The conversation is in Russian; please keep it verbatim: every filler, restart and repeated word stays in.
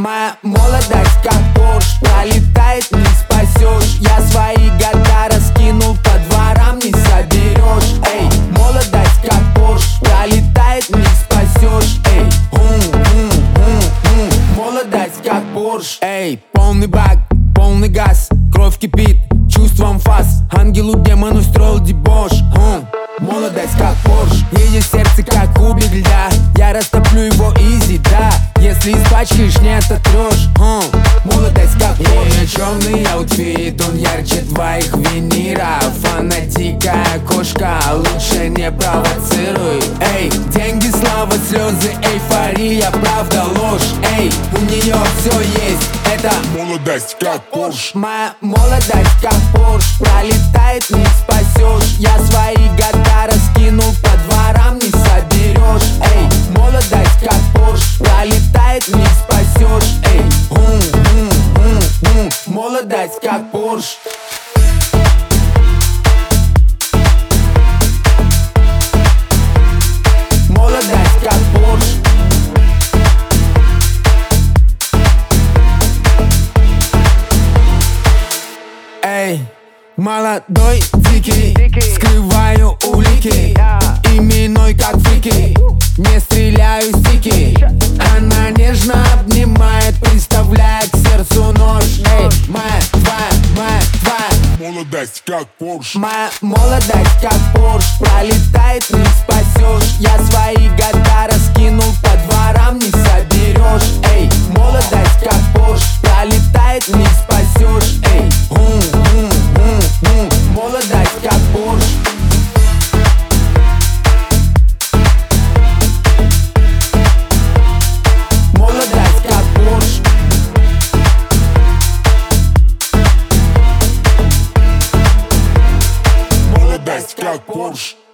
Моя молодость как Порш, пролетает, не спасешь. Я свои года раскинул, по дворам не соберешь. Эй, молодость как Порш, пролетает, не спасешь. Эй, ум-ум-ум-ум. Молодость как Порш. Эй, полный бак, полный газ, кровь кипит, чувством фас. Ангелу демон устроил дебош. Хм. Молодость как Порш, едет сердце как кубик льда. Я растоплю его изи, да. Если испачкаешь, не ототрешь. хм. Молодость как Порш. Yeah, черный аутфит, он ярче твоих виниров. Она дикая кошка, лучше не провоцируй. Эй, деньги, слава, слезы, эйфория, правда, ложь. Эй, у нее все есть, это молодость как Порш. Моя молодость как Порш, пролетает, не спасешь. Я свои года раскинул, по дворам не соберешь. Эй, молодость как Порш, пролетает, не спасешь. Эй, ум-ум-ум-ум. Молодость как Порш. Молодость как Порш. Эй, молодой, дикий, скрываю улики, именной как фрики, не стреляю стики. Она нежно обнимает, представляя к сердцу нож. Эй, моя, твоя, моя, твоя молодость как Порш. Моя молодость как Порш, пролетает, не спасешь. Я свои года раскинул, по дворам не соберешь. Эй, молодость как Порш, пролетает, не спасешь. Эй, ум-ум-ум-ум. Молодость как Порш. Молодость как Порш. Молодость как Порш.